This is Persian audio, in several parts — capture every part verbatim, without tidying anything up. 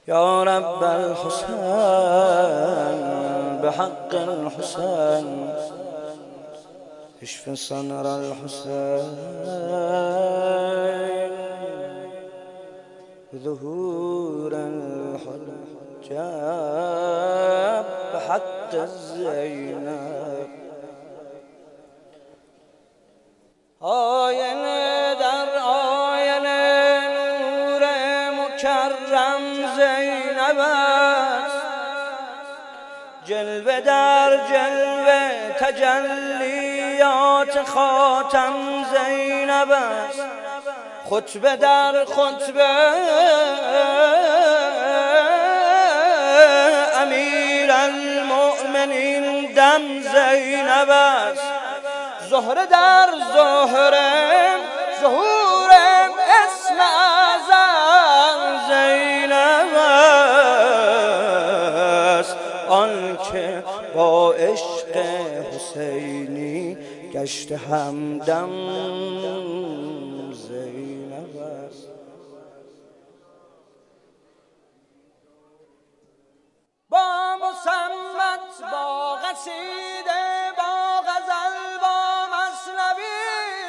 يا رب الحسين بحق الحسين اشف صنر الحسين ظهور الحجاب بحق الزينب آینه در آینه نور مکرم زینب است، جلوه در جلوه تجلیات خاتم زینب است، خطبه در خطبه امیر المؤمنین دم زینب است، زهره در زهره ظهور اسم اعظم زینب است، آنکه با عشق حسینی گشت همدم زینب است. با مسمت با قصیده با غزل با مثنوی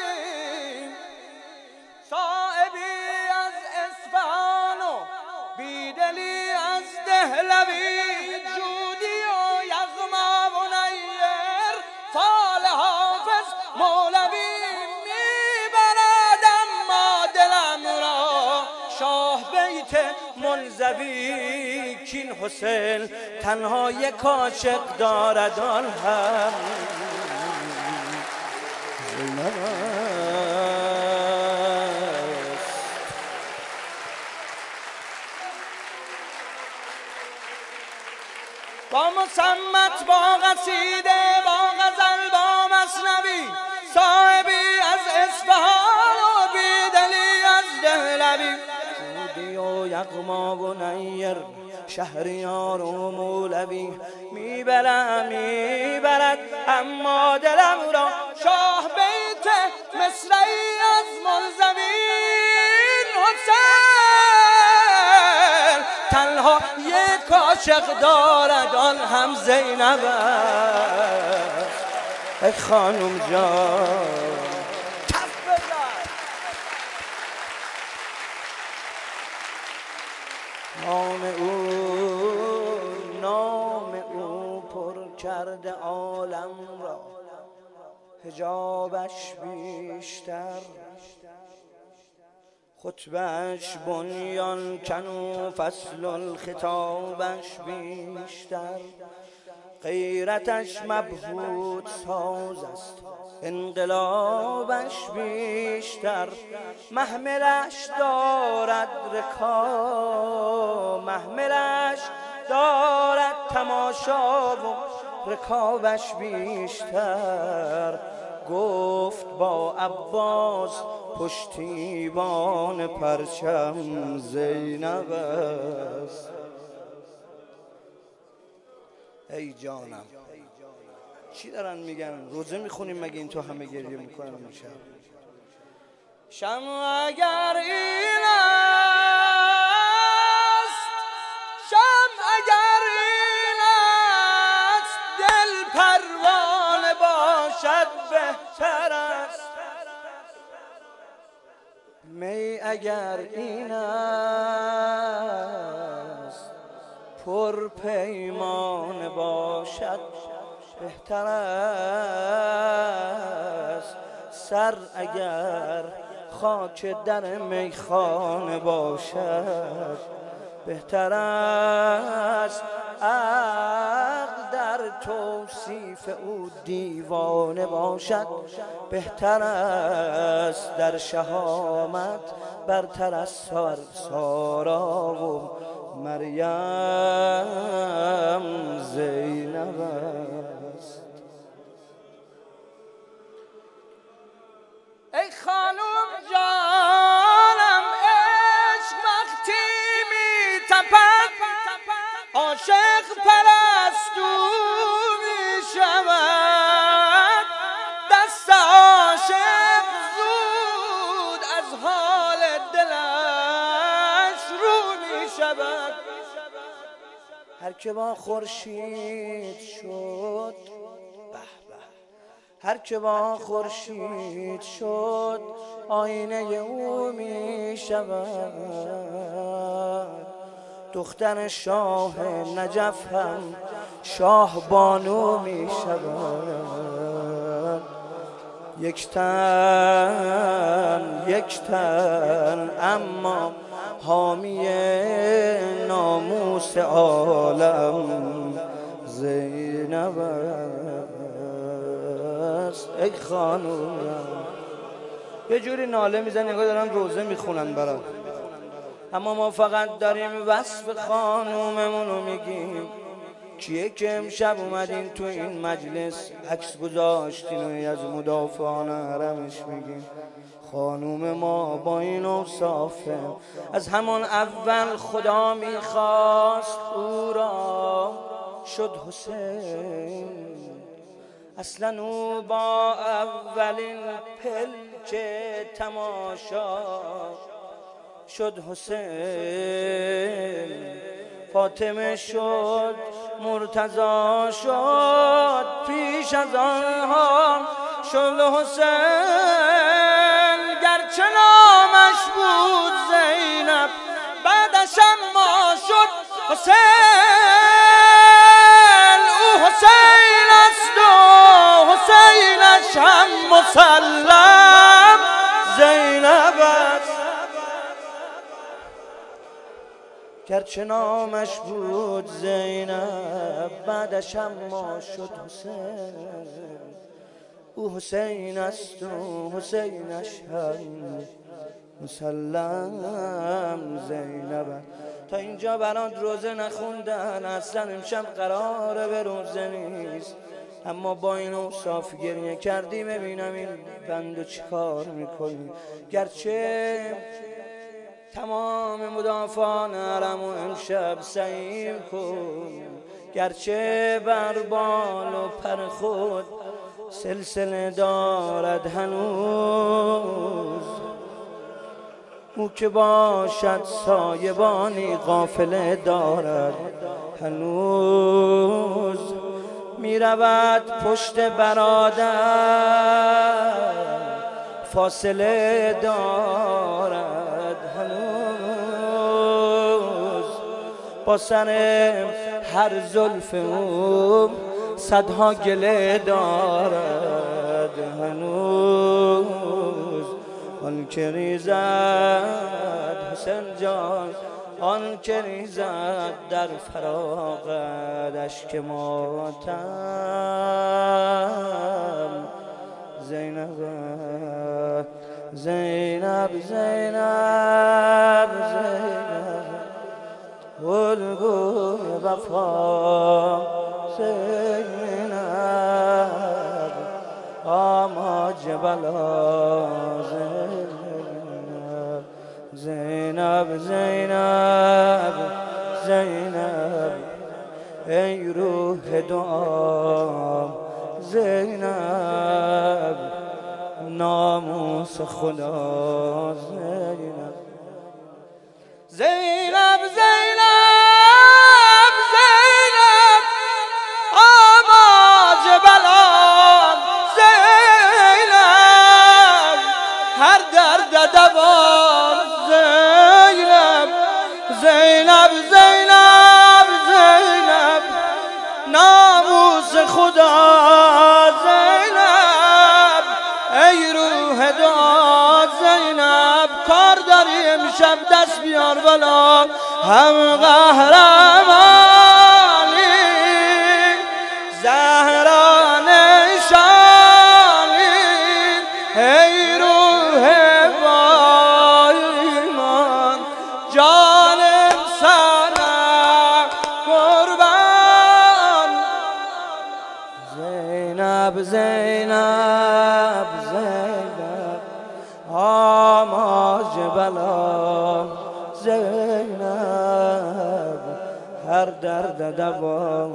صایبی از اصفهان و بیدلی از دهلوی جودی و یغما و نیر فال حافظ مولوی میبرد اما دلم را شاه بیت منزوی کین حسین تنها یک عاشق دارد آن هم زینب است. با مسمت با قصیده با غزل با مثنوی صاحبی از اصفهان و بیدلی از دهلوی جودی و یغما و نیر شهریار و مولوی میبرم میبرد اما دلم را شاه بیت مصرعی از منزوی حسین تنها یک عاشق دارد آن هم زینب است. ای خانم جان نام او نام او پر کرده عالم را حجابش بیشتر خطبهش بنیان کنو فصل الخطابش بیشتر غیرتش مبهوت ساز است انقلابش بیشتر محملش دارد رکاب محملش دارد تماشا و رکابش بیشتر گفت با عباس پشتیبان پرچم زینب است. ای جانم چی دارن میگن؟ روزه میخونیم مگه این تو همه گریه میکنن میشم شمع اگر این است شمع اگر این است دل پروانه باشد بهتر است می اگر این است پر پیمان باشد بهتر است سر اگر خاک در میخانه باشد بهتر است عقل در توصیف او دیوانه باشد بهتر است در شهامت برتر از سارا و مریم زینب است. ای خانم جانم عشق وقتی می تپد عاشق پرستو می شود دست عاشق زود از حال دلش رو می شود شود. هر که با خورشید شد، به به، هر که با خورشید شد آینه او می شود. دختر شاه نجف هم شاه بانو می شود. یک تن یک تن اما حامی ناموس عالم زینب است. ای خانوم یه جوری ناله میزن نگاه دارن روزه میخونن برات، اما ما فقط داریم وصف خانوممونو میگیم. کیه که امشب اومدین تو این مجلس عکس گذاشتین و از مدافعان حرمش میگین؟ خانوم ما با این اوصافه. از همان اول خدا میخواست او را شد حسین. اصلا او با اولین پلچه تماشا شد حسین. فاطمه شد مرتضی شد پیش از آنها شد حسین. گرچه نامش بود زینب بعدش اما شد حسین. او حسین است و حسینش هم مسلم زینب است. گرچه نامش بود زینب بعدش اما شد حسین. او حسین است و حسینش هم مسلم زینب. تا اینجا برات روزه نخوندن، اصلا امشب قراره به روزه نیست، اما با این اوصاف گریه کردی. ببینم این بندو چی کار میکنی. گرچه تمام مدافعان حرم و امشب سعیم کن، گرچه بر بال و پر خود سلسله دارد هنوز، او که باشد سایبانی قافله دارد هنوز. می رود پشت برادر فاصله دارد هنوز. با سر هر زلف او صدها گله دارد هنوز. آن که ریزد حسین جان، آن که ریزد در فراقت اشک ماتم زینب زینب زینب زینب الگوی وفا زینب آماج بلا زینب زینب زینب ای روح دعا زینب ناموس خدا زینب زینب زینب زینب آماج بلا زینب هر درد دوام زینب زینب زینب زینب ناموس خدا زینب ای روح دعا زینب کار داری امشب دست بیار بالا هم قهرمانی زهران شانی ای روح با ایمان جانم سرم قربان زینب زینب زینب آماج بلا زینب هر درد دوا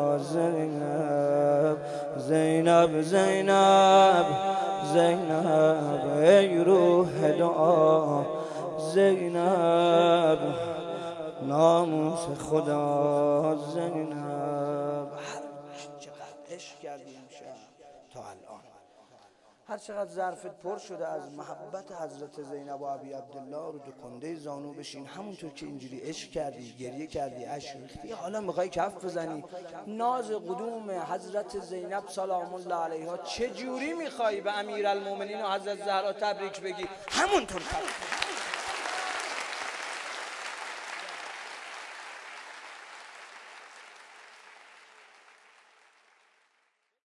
زینب زینب زینب زینب ای روح دعا زینب ناموس خدا زینب. هر چقدر عشق کردی امشب تا الان، هر چقدر ظرفت پر شده از محبت حضرت زینب و ابی عبدالله، رو دو کنده زانو بشین. همونطور که اینجوری عشق کردی، گریه کردی، اشک ریختی، حالا میخوای کف بزنی ناز قدوم حضرت زینب سلام الله علیها چه جوری میخوای به امیرالمومنین و حضرت زهرا تبریک بگی؟ همونطور کف